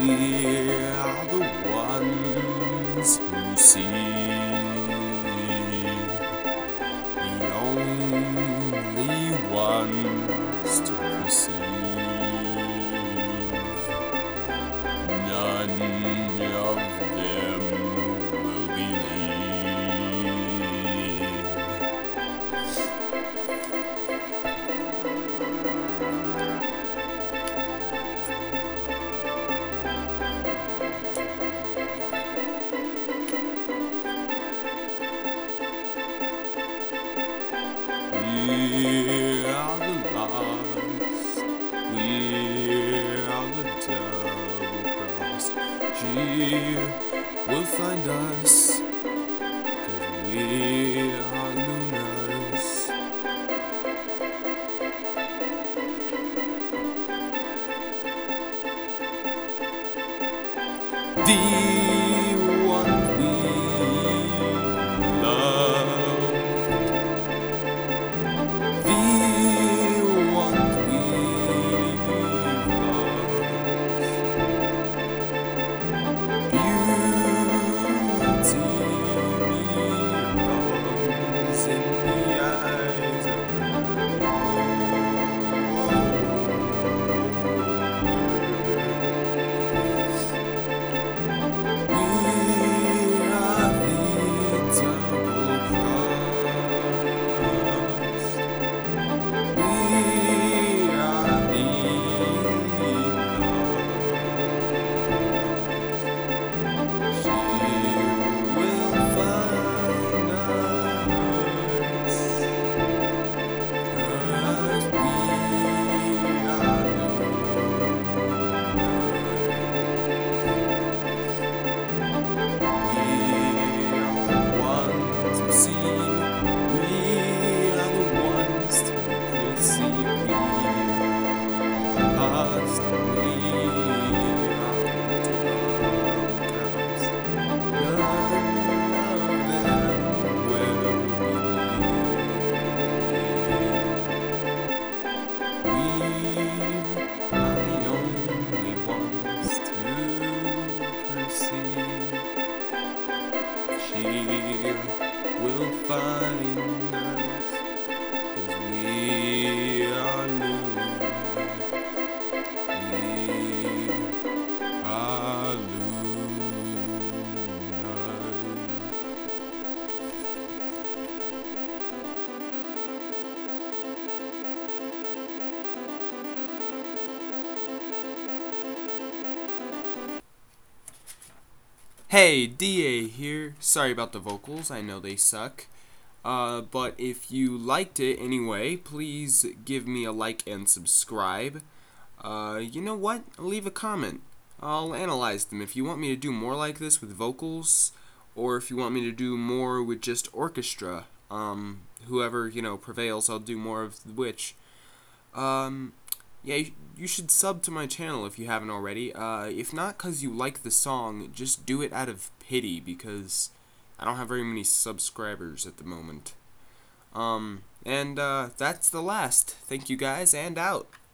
are the ones who see, the only ones to perceive. None of them will believe. We are the lost, we are the double-crossed. She will find us, 'cause we are Lunas. The one we love, the one we lost. Beauty belongs in the eyes of will find us, 'cause we are Lunas. We are Hey, DA here. Sorry about the vocals, I know they suck. But if you liked it anyway, please give me a like and subscribe. You know what? Leave a comment. I'll analyze them. If you want me to do more like this with vocals, or if you want me to do more with just orchestra, whoever, prevails, I'll do more of which. Yeah, you should sub to my channel if you haven't already. If not because you like the song, just do it out of pity, because I don't have very many subscribers at the moment. That's the last. Thank you guys, and out.